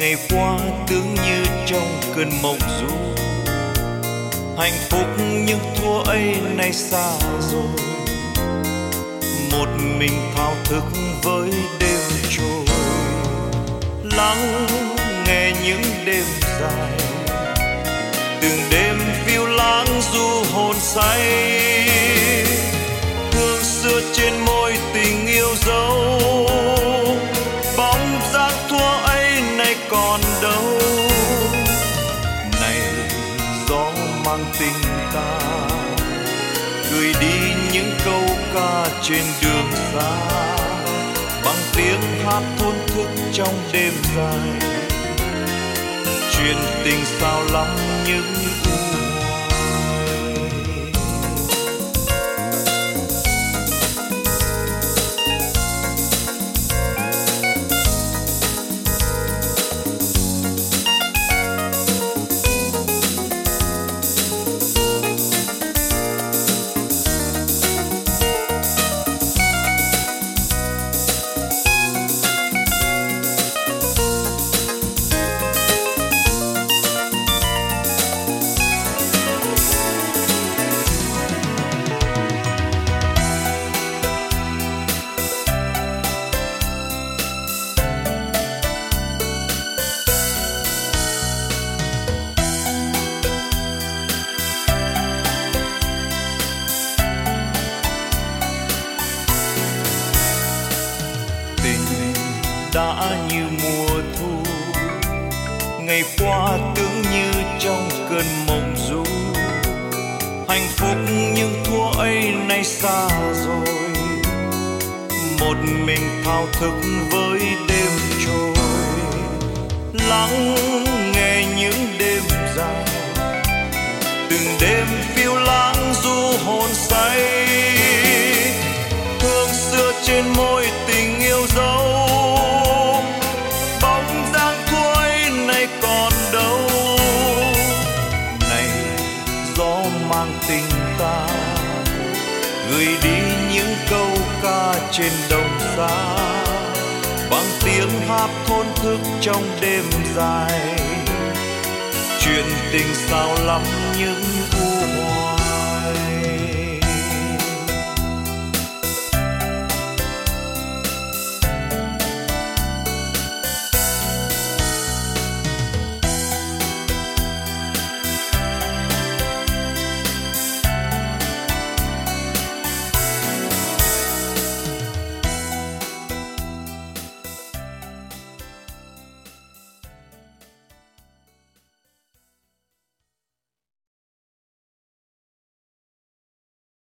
Ngày qua tưởng như trong cơn mộng du, hạnh phúc nhưng thua ấy nay xa rồi. Một mình thao thức với đêm trôi, lắng nghe những đêm dài, từng đêm phiêu lãng du hồn say. Hương xưa trên môi tình yêu dấu, bóng dáng thua ấy nay còn đâu. Này gió mang tình ta, gửi đi những câu ca trên đường xa, bằng tiếng hát thôn thức trong đêm dài. Chuyện tình sao lắm những đã như mùa thu. Ngày qua tưởng như trong cơn mộng du, hạnh phúc nhưng thua ấy nay xa rồi. Một mình thao thức với đêm trôi, lắng nghe những đêm dài, từng đêm phiêu lãng du hồn say. Hương xưa trên môi tình yêu dấu, bóng dáng thua ấy nay còn đâu. Này gió mang tình ta, gửi đi những câu ca trên đồng xa, bằng tiếng hát thôn thức trong đêm dài. Chuyện tình sao lắm những